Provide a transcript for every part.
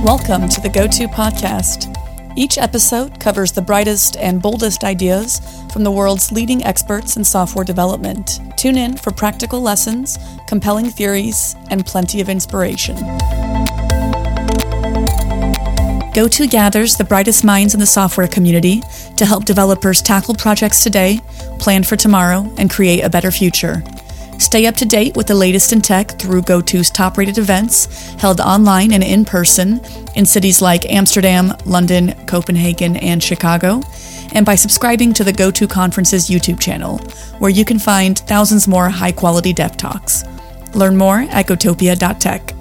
Welcome to the Go-To Podcast. Each episode covers the brightest and boldest ideas from the world's leading experts in software development. Tune in for practical lessons, compelling theories, and plenty of inspiration. Go-To gathers the brightest minds in the software community to help developers tackle projects today, plan for tomorrow, and create a better future. Stay up to date with the latest in tech through Go-To's top-rated events held online and in person in cities like Amsterdam, London, Copenhagen, and Chicago, and by subscribing to the Go-To Conference's YouTube channel, where you can find thousands more high-quality dev talks. Learn more at gotopia.tech.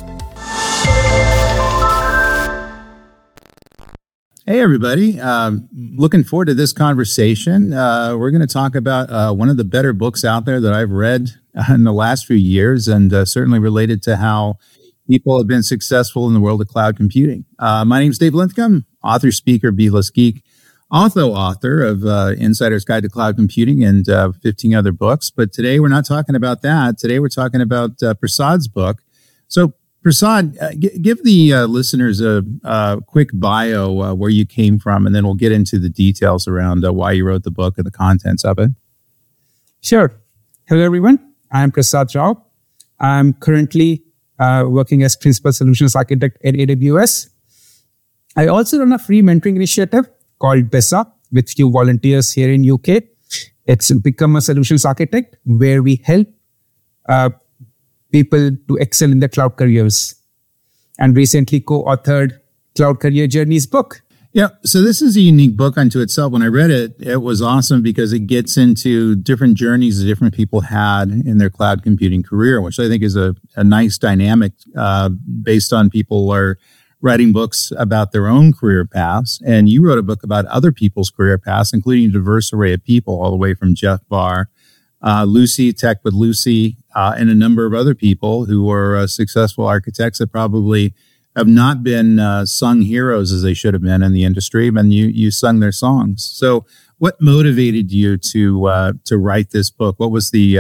Hey, everybody. Looking forward to this conversation. We're going to talk about one of the better books out there that I've read in the last few years, and certainly related to how people have been successful in the world of cloud computing. My name is Dave Linthicum, author, speaker, B-list geek, also author of Insider's Guide to Cloud Computing and 15 other books. But today we're not talking about that. Today we're talking about Prasad's book. So Prasad, give the listeners a quick bio where you came from, and then we'll get into the details around why you wrote the book and the contents of it. Sure. Hello, everyone. I'm Prasad Rao. I'm currently working as Principal Solutions Architect at AWS. I also run a free mentoring initiative called BESA with few volunteers here in UK. It's Become a Solutions Architect, where we help people to excel in their cloud careers, and recently co-authored Cloud Career Journeys book. Yeah, so this is a unique book unto itself. When I read it, it was awesome because it gets into different journeys that different people had in their cloud computing career, which I think is a nice dynamic based on people are writing books about their own career paths. And you wrote a book about other people's career paths, including a diverse array of people, all the way from Jeff Barr, Lucy, Tech with Lucy, and a number of other people who are successful architects that probably have not been sung heroes as they should have been in the industry, and you sung their songs. So, what motivated you to write this book? What was the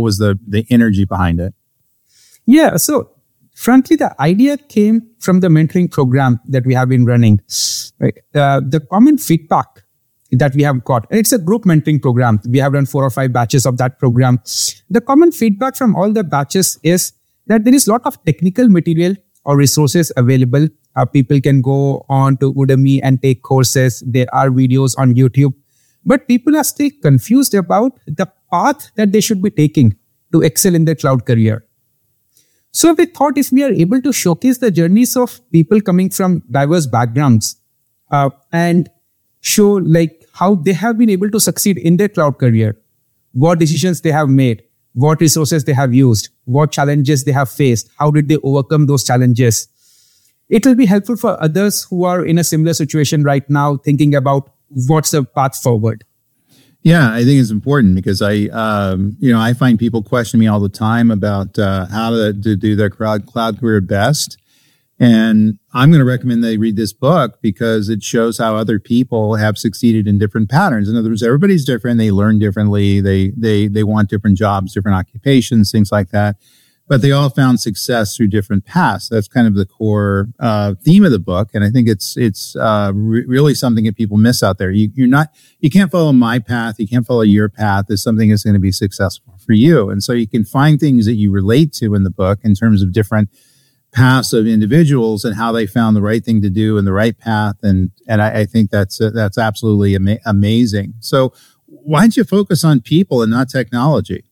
energy behind it? Yeah, so frankly, the idea came from the mentoring program that we have been running. Right? The common feedback that we have got, and it's a group mentoring program. We have run 4 or 5 batches of that program. The common feedback from all the batches is that there is a lot of technical material or resources available. People can go on to Udemy and take courses. There are videos on YouTube, but people are still confused about the path that they should be taking to excel in their cloud career. So we thought if we are able to showcase the journeys of people coming from diverse backgrounds and show like how they have been able to succeed in their cloud career, what decisions they have made, what resources they have used, what challenges they have faced, how did they overcome those challenges. It will be helpful for others who are in a similar situation right now, thinking about what's the path forward. Yeah, I think it's important because I find people question me all the time about how to do their cloud career best. And I'm going to recommend they read this book because it shows how other people have succeeded in different patterns. In other words, everybody's different. They learn differently. They want different jobs, different occupations, things like that. But they all found success through different paths. That's kind of the core theme of the book. And I think it's really something that people miss out there. You can't follow my path. You can't follow your path. It's something that's going to be successful for you. And so you can find things that you relate to in the book in terms of different paths of individuals and how they found the right thing to do and the right path. And I think that's absolutely amazing. So why don't you focus on people and not technology?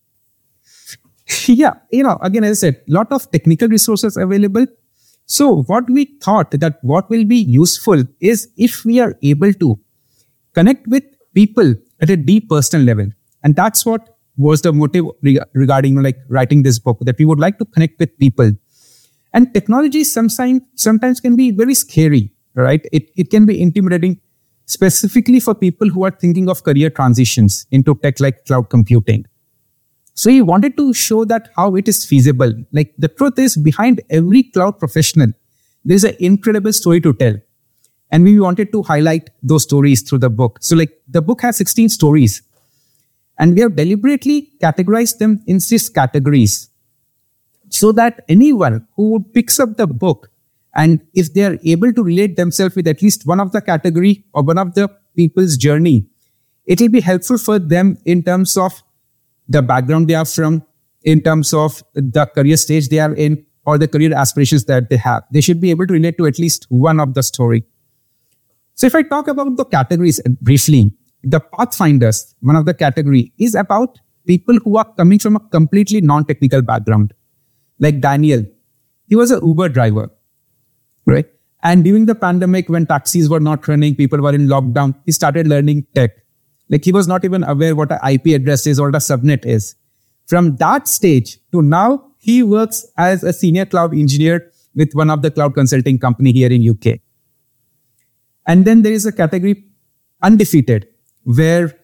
Yeah, again, as I said, a lot of technical resources available. So what we thought that what will be useful is if we are able to connect with people at a deep personal level. And that's what was the motive regarding like writing this book, that we would like to connect with people. And technology sometimes can be very scary, right? It can be intimidating, specifically for people who are thinking of career transitions into tech like cloud computing. So we wanted to show that how it is feasible. Like the truth is, behind every cloud professional, there's an incredible story to tell. And we wanted to highlight those stories through the book. So like the book has 16 stories. And we have deliberately categorized them in 6 categories, so that anyone who picks up the book And if they are able to relate themselves with at least one of the category or one of the people's journey, it will be helpful for them in terms of the background they are from, in terms of the career stage they are in, or the career aspirations that they have. They should be able to relate to at least one of the story. So if I talk about the categories briefly, the Pathfinders, one of the category, is about people who are coming from a completely non-technical background. Like Daniel, he was an Uber driver, right? And during the pandemic, when taxis were not running, people were in lockdown, he started learning tech. Like he was not even aware what an IP address is or what a subnet is. From that stage to now, he works as a senior cloud engineer with one of the cloud consulting company here in UK. And then there is a category Undefeated, where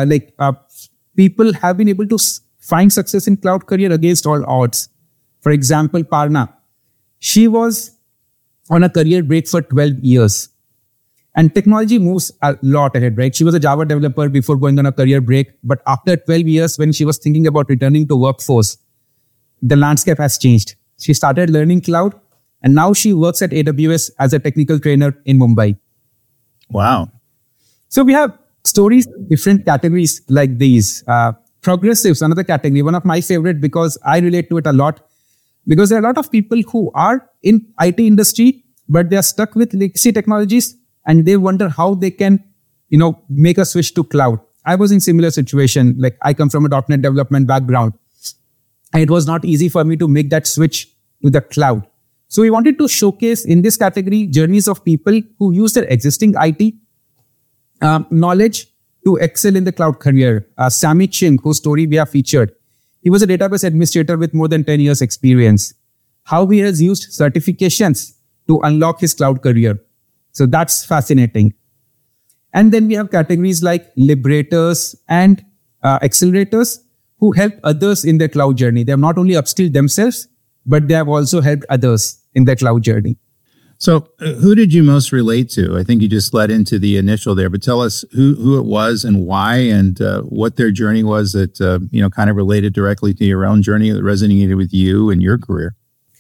people have been able to find success in cloud career against all odds. For example, Parna, she was on a career break for 12 years. And technology moves a lot ahead, right? She was a Java developer before going on a career break. But after 12 years, when she was thinking about returning to workforce, the landscape has changed. She started learning cloud, and now she works at AWS as a technical trainer in Mumbai. Wow. So we have stories, different categories like these. Progressives, another category, one of my favorite because I relate to it a lot. Because there are a lot of people who are in IT industry, but they are stuck with legacy technologies and they wonder how they can, make a switch to cloud. I was in similar situation. Like I come from a .NET development background. And it was not easy for me to make that switch to the cloud. So we wanted to showcase in this category journeys of people who use their existing IT knowledge to excel in the cloud career. Sammy Ching, whose story we have featured, he was a database administrator with more than 10 years experience. How he has used certifications to unlock his cloud career. So that's fascinating. And then we have categories like liberators and accelerators who help others in their cloud journey. They have not only upskilled themselves, but they have also helped others in their cloud journey. So who did you most relate to? I think you just led into the initial there, but tell us who it was and why and what their journey was that, kind of related directly to your own journey that resonated with you and your career.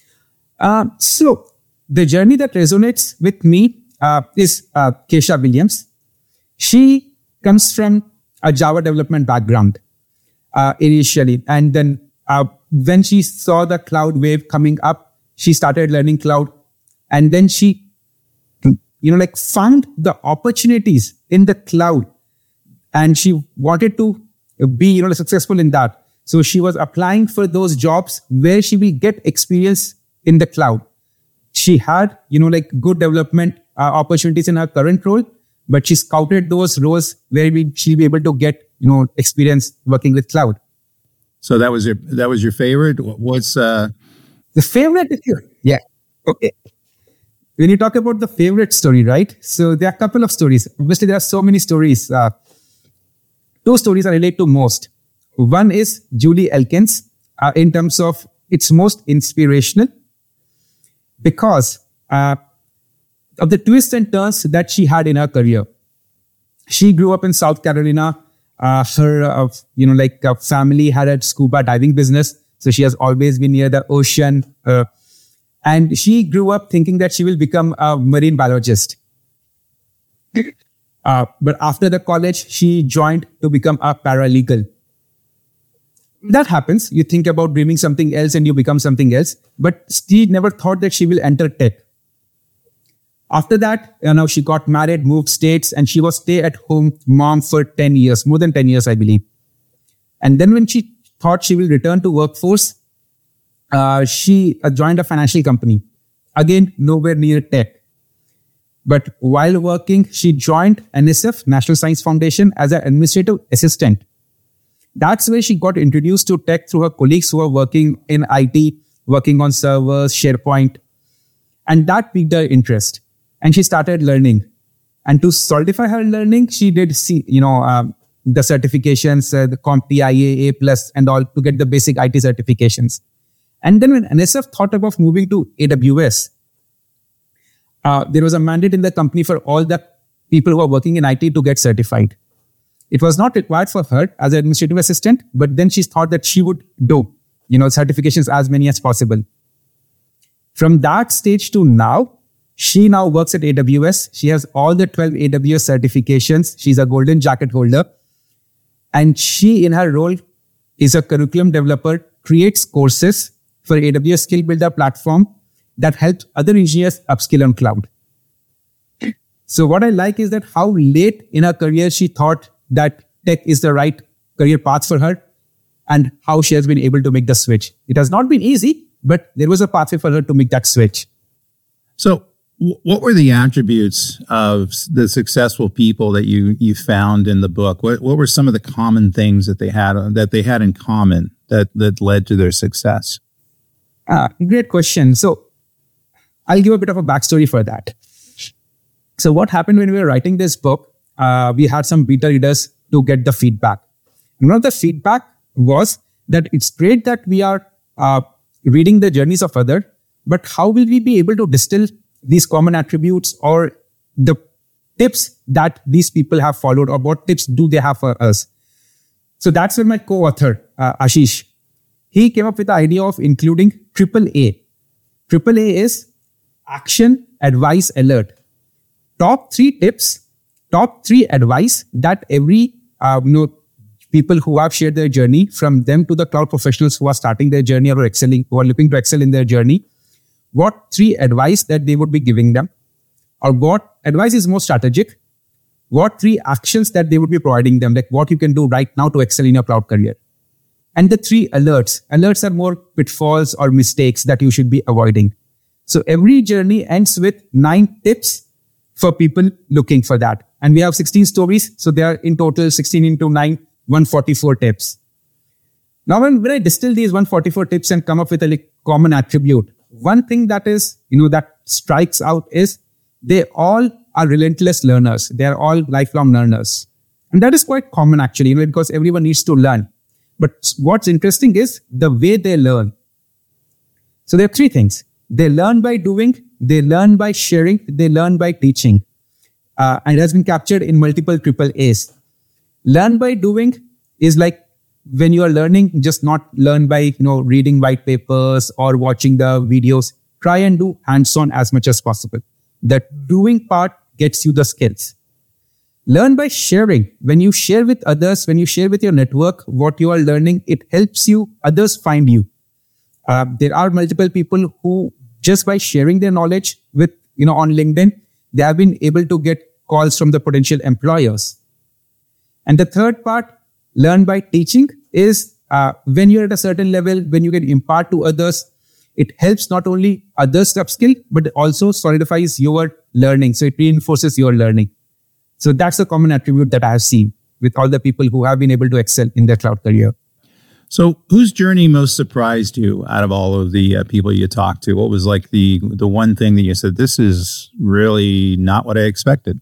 So the journey that resonates with me is Kesha Williams. She comes from a Java development background initially. And then when she saw the cloud wave coming up, she started learning cloud. And then she, found the opportunities in the cloud and she wanted to be, successful in that. So she was applying for those jobs where she will get experience in the cloud. She had, good development opportunities in her current role, but she scouted those roles where she'll be able to get, experience working with cloud. So that was your favorite? What's the favorite is here? Yeah. Okay. When you talk about the favorite story, right? So there are a couple of stories. Obviously, there are so many stories. Two stories I relate to most. One is Julie Elkins in terms of it's most inspirational because of the twists and turns that she had in her career. She grew up in South Carolina. Her, family had a scuba diving business. So she has always been near the ocean. And she grew up thinking that she will become a marine biologist. But after the college, she joined to become a paralegal. That happens. You think about dreaming something else and you become something else. But she never thought that she will enter tech. After that, she got married, moved states, and she was stay-at-home mom for 10 years, more than 10 years, I believe. And then when she thought she will return to workforce, she joined a financial company. Again, nowhere near tech. But while working, she joined NSF, National Science Foundation, as an administrative assistant. That's where she got introduced to tech through her colleagues who were working in IT, working on servers, SharePoint. And that piqued her interest. And she started learning. And to solidify her learning, she did the certifications, the CompTIA, A+, and all to get the basic IT certifications. And then when NSF thought about moving to AWS, there was a mandate in the company for all the people who are working in IT to get certified. It was not required for her as an administrative assistant, but then she thought that she would do, certifications as many as possible. From that stage to now, She now works at AWS. She has all the 12 AWS certifications. She's a golden jacket holder. And she, in her role, is a curriculum developer, creates courses for AWS Skill Builder platform that helps other engineers upskill on cloud. So what I like is that how late in her career she thought that tech is the right career path for her and how she has been able to make the switch. It has not been easy, but there was a pathway for her to make that switch. So what were the attributes of the successful people that you found in the book? What were some of the common things that they had in common that led to their success? Great question. So I'll give a bit of a backstory for that. So what happened when we were writing this book, we had some beta readers to get the feedback. And one of the feedback was that it's great that we are reading the journeys of others, but how will we be able to distill these common attributes or the tips that these people have followed, or what tips do they have for us? So that's where my co-author, Ashish, he came up with the idea of including AAA. AAA is Action, Advice, Alert. Top 3 tips, top 3 advice that every people who have shared their journey, from them to the cloud professionals who are starting their journey or excelling, who are looking to excel in their journey, what 3 advice that they would be giving them, or what advice is more strategic, what 3 actions that they would be providing them, like what you can do right now to excel in your cloud career. And the 3 alerts. Alerts are more pitfalls or mistakes that you should be avoiding. So every journey ends with 9 tips for people looking for that. And we have 16 stories. So they are in total 16 into 9, 144 tips. Now, when I distill these 144 tips and come up with a common attribute, one thing that is, that strikes out is they all are relentless learners. They are all lifelong learners. And that is quite common actually, because everyone needs to learn. But what's interesting is the way they learn. So there are 3 things. They learn by doing, they learn by sharing, they learn by teaching. And it has been captured in multiple AAAs. Learn by doing is like when you are learning, just not learn by, reading white papers or watching the videos. Try and do hands-on as much as possible. The doing part gets you the skills. Learn by sharing. When you share with others, when you share with your network what you are learning, it helps you, others find you. There are multiple people who, just by sharing their knowledge with, on LinkedIn, they have been able to get calls from the potential employers. And the third part, learn by teaching, is when you're at a certain level, when you can impart to others, it helps not only others to upskill, but it also solidifies your learning. So it reinforces your learning. So that's a common attribute that I have seen with all the people who have been able to excel in their cloud career. So whose journey most surprised you out of all of the people you talked to? What was like the one thing that you said, this is really not what I expected?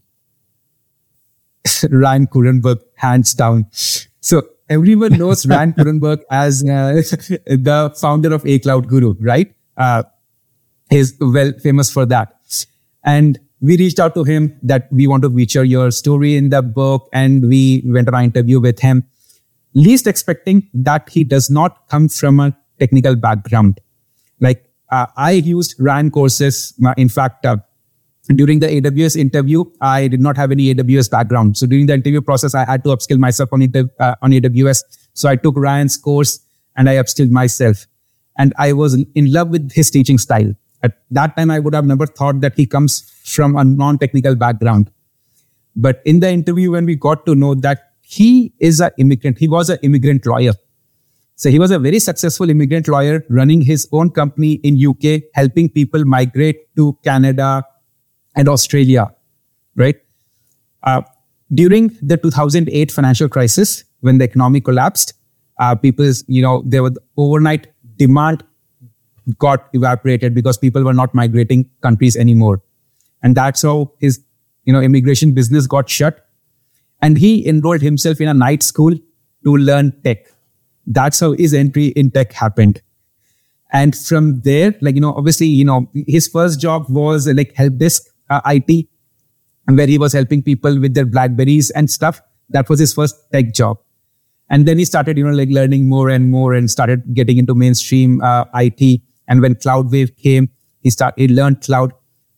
Ryan Kurenberg, hands down. So everyone knows Ryan Kurenberg as the founder of A Cloud Guru, right? He's well famous for that. And we reached out to him that we want to feature your story in the book, and we went on an interview with him. Least expecting that he does not come from a technical background. Like I used Ryan courses. In fact, during the AWS interview, I did not have any AWS background. So during the interview process, I had to upskill myself on AWS. So I took Ryan's course and I upskilled myself. And I was in love with his teaching style. At that time, I would have never thought that he comes from a non-technical background. But in the interview, when we got to know that he is an immigrant, he was an immigrant lawyer. So he was a very successful immigrant lawyer running his own company in UK, helping people migrate to Canada and Australia, right? During the 2008 financial crisis, when the economy collapsed, there was overnight demand got evaporated because people were not migrating countries anymore. And that's how his, immigration business got shut. And he enrolled himself in a night school to learn tech. That's how his entry in tech happened. And from there, obviously, his first job was like help desk IT, where he was helping people with their BlackBerries and stuff. That was his first tech job. And then he started, learning more and more and started getting into mainstream IT. And when Cloudwave came, he learned cloud.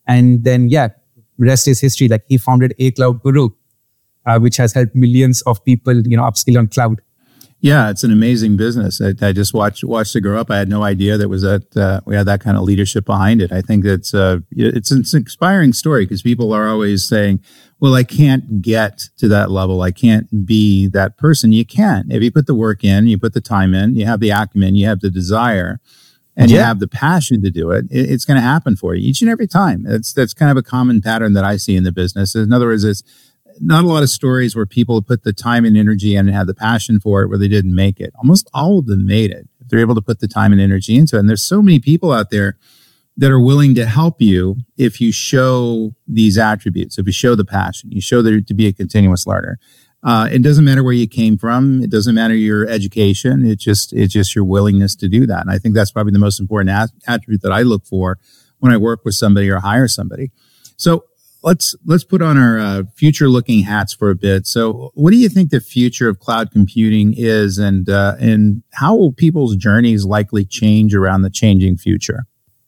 And then, rest is history. Like he founded A Cloud Guru, which has helped millions of people, upskill on cloud. Yeah, it's an amazing business. I just watched it grow up. I had no idea that we had that kind of leadership behind it. I think it's an inspiring story because people are always saying, well, I can't get to that level. I can't be that person. You can. If you put the work in, you put the time in, you have the acumen, you have the desire, and you have the passion to do it, it's going to happen for you each and every time. That's kind of a common pattern that I see in the business. In other words, it's not a lot of stories where people put the time and energy in and have the passion for it where they didn't make it. Almost all of them made it. They're able to put the time and energy into it. And there's so many people out there that are willing to help you if you show these attributes, if you show the passion, you show there to be a continuous learner. It doesn't matter where you came from. It doesn't matter your education. It's just your willingness to do that. And I think that's probably the most important attribute that I look for when I work with somebody or hire somebody. So let's put on our future-looking hats for a bit. So, what do you think the future of cloud computing is, and how will people's journeys likely change around the changing future?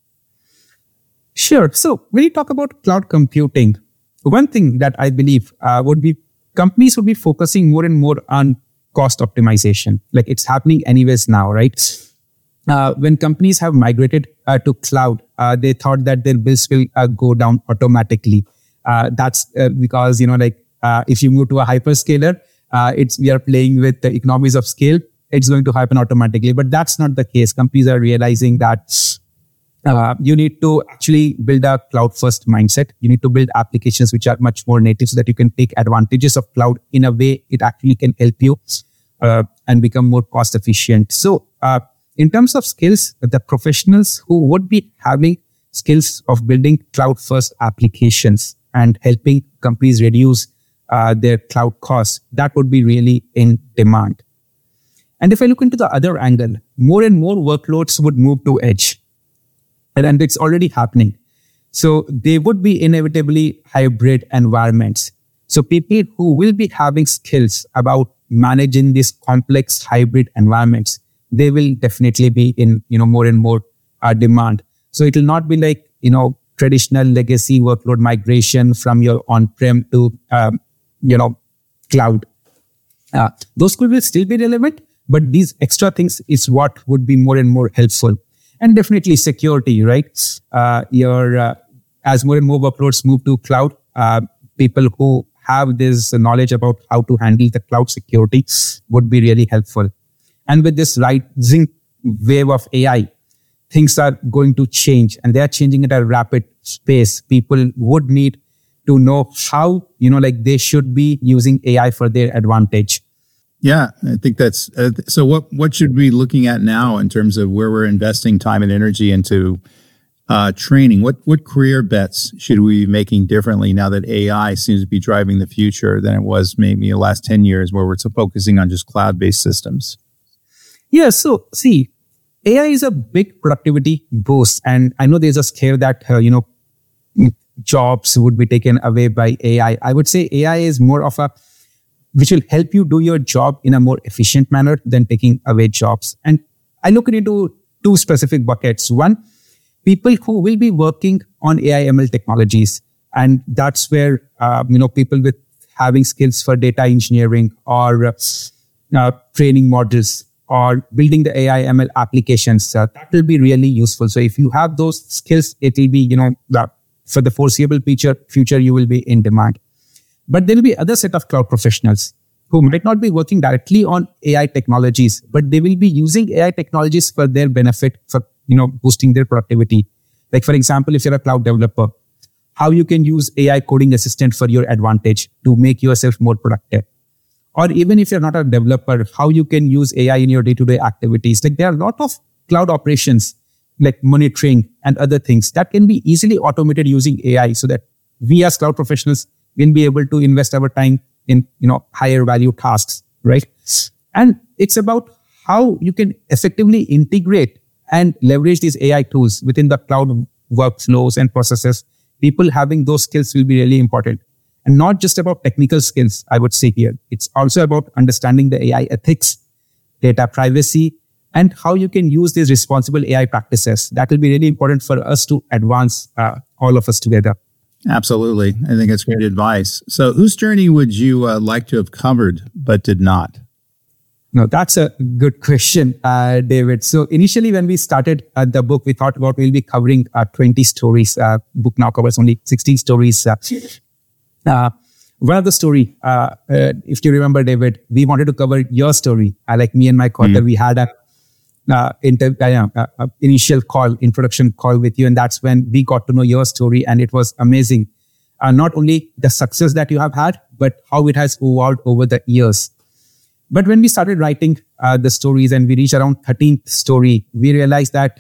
Sure. So, when you talk about cloud computing, one thing that I believe would be companies would be focusing more and more on cost optimization. Like it's happening anyways now, right? When companies have migrated to cloud, they thought that their bills will go down automatically. That's because, if you move to a hyperscaler, we are playing with the economies of scale. It's going to happen automatically, but that's not the case. Companies are realizing that you need to actually build a cloud-first mindset. You need to build applications which are much more native so that you can take advantages of cloud in a way it actually can help you and become more cost efficient. So in terms of skills, the professionals who would be having skills of building cloud-first applications and helping companies reduce their cloud costs, that would be really in demand. And if I look into the other angle, more and more workloads would move to edge. And it's already happening. So they would be inevitably hybrid environments. So people who will be having skills about managing these complex hybrid environments, they will definitely be in, more and more demand. So it will not be like, traditional legacy workload migration from your on-prem to, cloud. Those will still be relevant, but these extra things is what would be more and more helpful. And definitely security, right? As more and more workloads move to cloud, people who have this knowledge about how to handle the cloud security would be really helpful. And with this rising wave of AI, things are going to change, and they are changing at a rapid pace. People would need to know how, they should be using AI for their advantage. Yeah, I think that's so. What should we be looking at now in terms of where we're investing time and energy into training? What career bets should we be making differently now that AI seems to be driving the future than it was maybe the last 10 years, where we're focusing on just cloud-based systems? Yeah. So see, AI is a big productivity boost, and I know there's a scare that jobs would be taken away by AI. I would say AI is more of which will help you do your job in a more efficient manner than taking away jobs. And I look into two specific buckets. One, people who will be working on AI ML technologies. And that's where, people with having skills for data engineering or training models or building the AI ML applications, that will be really useful. So if you have those skills, it will be, for the foreseeable future, you will be in demand. But there will be other set of cloud professionals who might not be working directly on AI technologies, but they will be using AI technologies for their benefit, for boosting their productivity. Like for example, if you're a cloud developer, how you can use AI coding assistant for your advantage to make yourself more productive. Or even if you're not a developer, how you can use AI in your day-to-day activities. Like there are a lot of cloud operations like monitoring and other things that can be easily automated using AI, so that we as cloud professionals will be able to invest our time in, higher value tasks, right? And it's about how you can effectively integrate and leverage these AI tools within the cloud workflows and processes. People having those skills will be really important. And not just about technical skills, I would say here. It's also about understanding the AI ethics, data privacy, and how you can use these responsible AI practices. That will be really important for us to advance all of us together. Absolutely. I think it's great advice. So whose journey would you like to have covered but did not? No, that's a good question, David. So initially when we started the book, we thought about we'll be covering 20 stories. Book now covers only 16 stories. One of the story, if you remember, David, we wanted to cover your story. Like me and my co-author, we had a initial introduction call with you. And that's when we got to know your story. And it was amazing. Not only the success that you have had, but how it has evolved over the years. But when we started writing the stories and we reached around 13th story, we realized that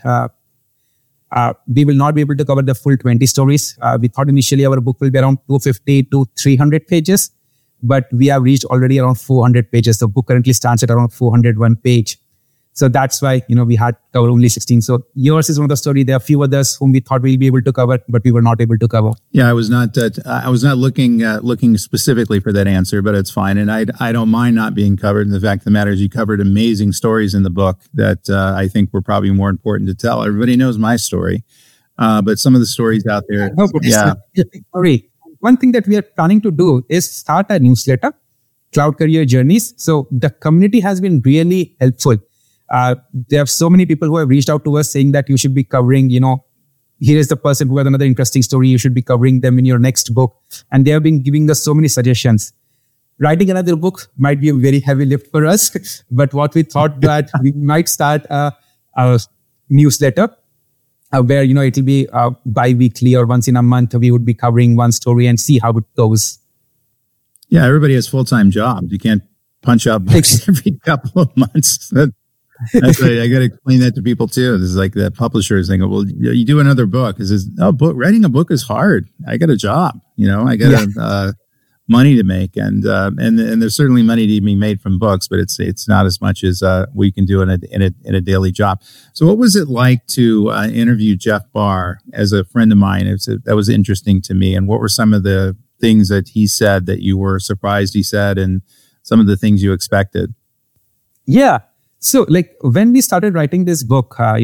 we will not be able to cover the full 20 stories. We thought initially our book will be around 250 to 300 pages, but we have reached already around 400 pages. The book currently stands at around 401 page. So that's why, we had covered only 16. So yours is one of the story. There are a few others whom we thought we'll be able to cover, but we were not able to cover. Yeah, I was not looking specifically for that answer, but it's fine. And I don't mind not being covered. And the fact of the matter is you covered amazing stories in the book that I think were probably more important to tell. Everybody knows my story, but some of the stories out there. Sorry. One thing that we are planning to do is start a newsletter, Cloud Career Journeys. So the community has been really helpful. There are so many people who have reached out to us saying that you should be covering, here is the person who has another interesting story. You should be covering them in your next book. And they have been giving us so many suggestions. Writing another book might be a very heavy lift for us. But what we thought that we might start a newsletter where, it will be bi-weekly or once in a month. We would be covering one story and see how it goes. Yeah, everybody has full-time jobs. You can't punch out books every couple of months. That's right. I got to explain that to people too. This is like the publishers think, well, you do another book. Writing a book is hard. I got a job, I got money to make, and there's certainly money to be made from books, but it's not as much as we can do in a daily job. So, what was it like to interview Jeff Barr as a friend of mine? That was interesting to me. And what were some of the things that he said that you were surprised he said, and some of the things you expected? Yeah. So, when we started writing this book, we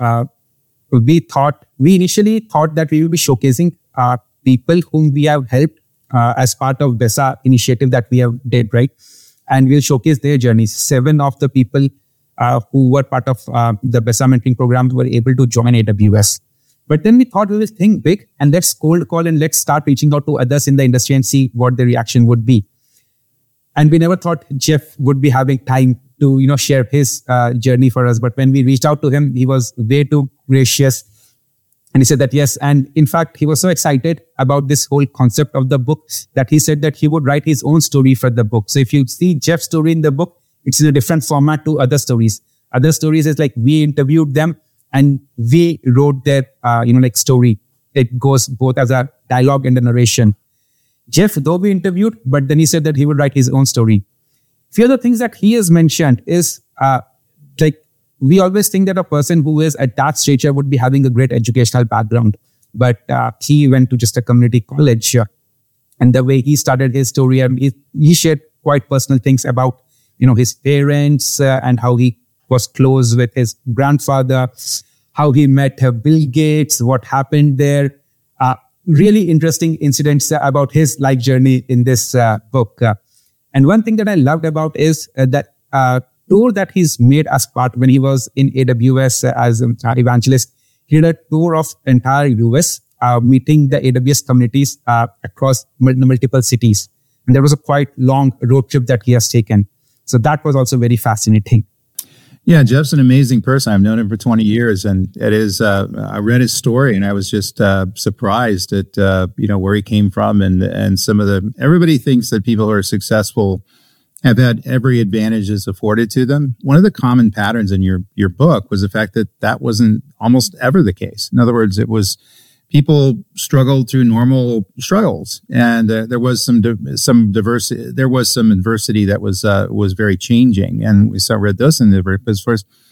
initially thought that we will be showcasing people whom we have helped as part of BESA initiative that we have did, right? And we'll showcase their journeys. 7 of the people who were part of the BESA mentoring program were able to join AWS. But then we thought we will think big and let's cold call and let's start reaching out to others in the industry and see what the reaction would be. And we never thought Jeff would be having time to, share his journey for us. But when we reached out to him, he was way too gracious. And he said that yes. And in fact, he was so excited about this whole concept of the book that he said that he would write his own story for the book. So if you see Jeff's story in the book, it's in a different format to other stories. Other stories is like we interviewed them and we wrote their, story. It goes both as a dialogue and a narration. Jeff, though we interviewed, but then he said that he would write his own story. Few other things that he has mentioned is we always think that a person who is at that stature would be having a great educational background, but he went to just a community college, and the way he started his story, and he shared quite personal things about his parents and how he was close with his grandfather, how he met Bill Gates, what happened there. Really interesting incidents about his life journey in this book. And one thing that I loved about is that tour that he's made as part when he was in AWS as an evangelist. He did a tour of entire US, meeting the AWS communities across multiple cities. And there was a quite long road trip that he has taken. So that was also very fascinating. Yeah, Jeff's an amazing person. I've known him for 20 years, and it is. I read his story, and I was just surprised at where he came from, and some of the. Everybody thinks that people who are successful have had every advantage is afforded to them. One of the common patterns in your book was the fact that wasn't almost ever the case. In other words, it was people struggled through normal struggles, and there was some diversity. There was some adversity that was very changing, and we read this in the first.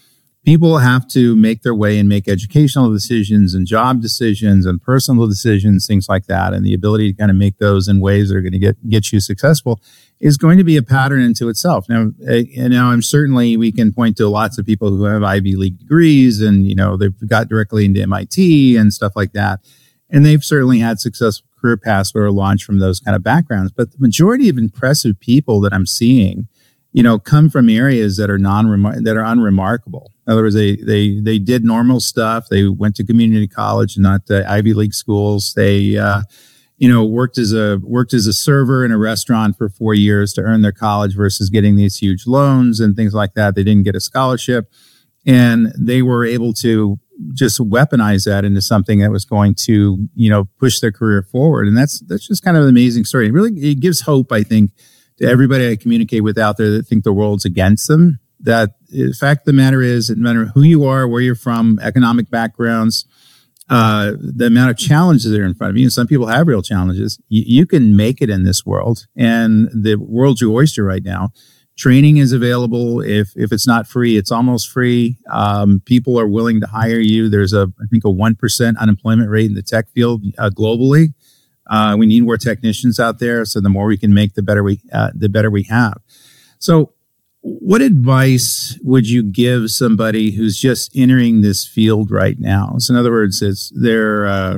people have to make their way and make educational decisions and job decisions and personal decisions, things like that. And the ability to kind of make those in ways that are going to get you successful is going to be a pattern into itself. Now, I'm certainly, we can point to lots of people who have Ivy League degrees and, they've got directly into MIT and stuff like that. And they've certainly had successful career paths that are launched from those kind of backgrounds. But the majority of impressive people that I'm seeing, come from areas that are unremarkable. In other words, they did normal stuff. They went to community college, not Ivy League schools. They, worked as a server in a restaurant for 4 years to earn their college versus getting these huge loans and things like that. They didn't get a scholarship, and they were able to just weaponize that into something that was going to, push their career forward. And that's just kind of an amazing story. It gives hope, I think, to everybody I communicate with out there that think the world's against them. That the fact of the matter is, no matter who you are, where you're from, economic backgrounds, the amount of challenges that are in front of you, and some people have real challenges, you can make it in this world. And the world's your oyster right now. Training is available. If it's not free, it's almost free. People are willing to hire you. There's I think a 1% unemployment rate in the tech field globally. We need more technicians out there. So the more we can make, the better we have. So what advice would you give somebody who's just entering this field right now? So in other words, they're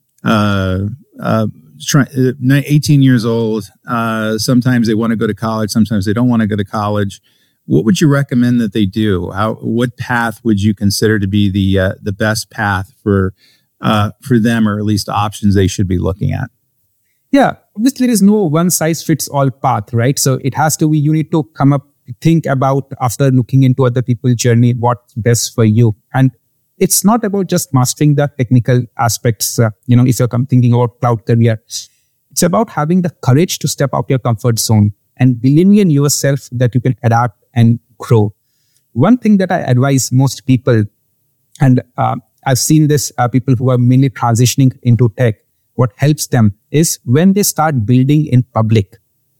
18 years old. Sometimes they want to go to college. Sometimes they don't want to go to college. What would you recommend that they do? What path would you consider to be the best path for them, or at least options they should be looking at? Yeah, obviously there is no one size fits all path, right? So it has to be, you need to think about, after looking into other people's journey, what's best for you. And it's not about just mastering the technical aspects, if you're thinking about cloud career. It's about having the courage to step out your comfort zone and believing in yourself that you can adapt and grow. One thing that I advise most people, and I've seen this, people who are mainly transitioning into tech, what helps them is when they start building in public.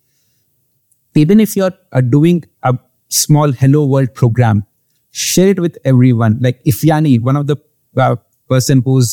Even if you're doing a small Hello World program, share it with everyone. Like Ifyani, one of the person whose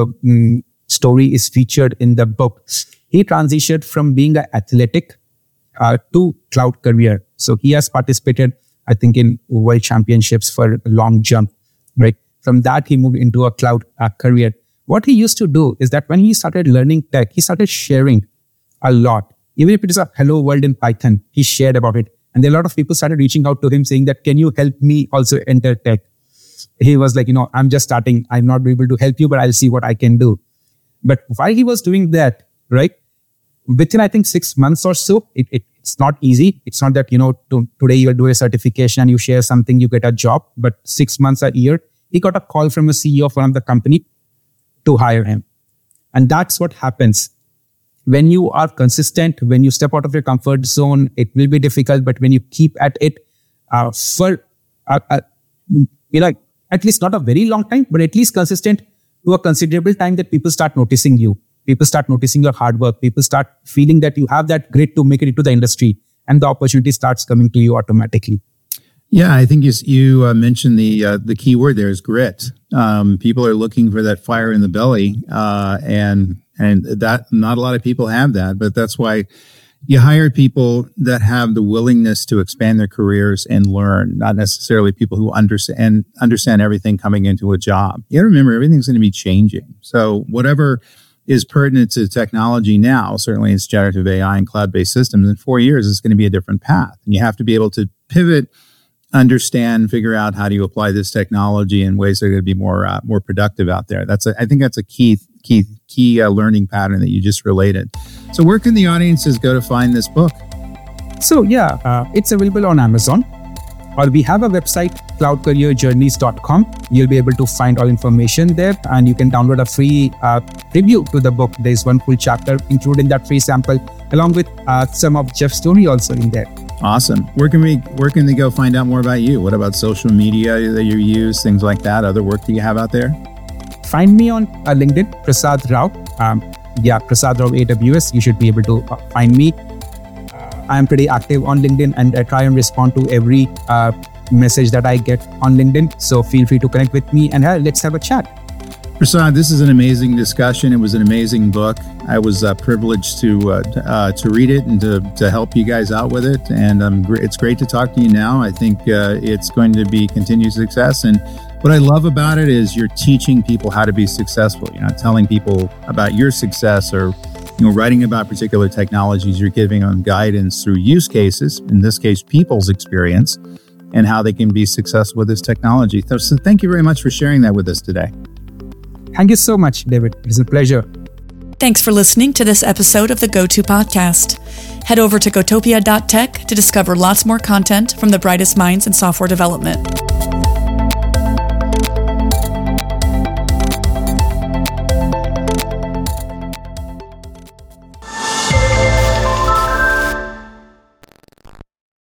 story is featured in the book, he transitioned from being an athletic to cloud career. So he has participated, I think, in world championships for long jump, right? From that, he moved into a cloud career. What he used to do is that when he started learning tech, he started sharing a lot. Even if it is a Hello World in Python, he shared about it. And there are a lot of people started reaching out to him saying that, can you help me also enter tech? He was like, I'm just starting. I'm not able to help you, but I'll see what I can do. But while he was doing that, right, within, I think, 6 months or so, it's not easy. It's not that, today you'll do a certification and you share something, you get a job. But 6 months, a year, he got a call from a CEO of one of the company to hire him. And that's what happens. When you are consistent, when you step out of your comfort zone, it will be difficult. But when you keep at it for at least not a very long time, but at least consistent to a considerable time, that people start noticing you. People start noticing your hard work. People start feeling that you have that grit to make it into the industry, and the opportunity starts coming to you automatically. Yeah, I think you mentioned the key word there is grit. People are looking for that fire in the belly, and that not a lot of people have that. But that's why you hire people that have the willingness to expand their careers and learn, not necessarily people who understand everything coming into a job. You got to remember, everything's going to be changing. So whatever is pertinent to technology now, certainly it's generative AI and cloud-based systems, in 4 years, it's going to be a different path. And you have to be able to pivot, understand, figure out how do you apply this technology in ways that are going to be more productive out there. I think that's a key learning pattern that you just related. So where can the audiences go to find this book? So it's available on Amazon, or we have a website, cloudcareerjourneys.com. You'll be able to find all information there, and you can download a free preview to the book. There's one full chapter included in that free sample, along with some of Jeff's story also in there. Awesome. Where can they go find out more about you? What about social media that you use, things like that? Other work that you have out there? Find me on LinkedIn, Prasad Rao. Prasad Rao AWS. You should be able to find me. I am pretty active on LinkedIn, and I try and respond to every message that I get on LinkedIn. So feel free to connect with me and let's have a chat. Prasad, this is an amazing discussion. It was an amazing book. I was privileged to read it and to help you guys out with it. And it's great to talk to you now. I think it's going to be continued success. And what I love about it is you're teaching people how to be successful. You're not telling people about your success or writing about particular technologies. You're giving them guidance through use cases, in this case, people's experience, and how they can be successful with this technology. So thank you very much for sharing that with us today. Thank you so much, David. It's a pleasure. Thanks for listening to this episode of the GoTo Podcast. Head over to gotopia.tech to discover lots more content from the brightest minds in software development.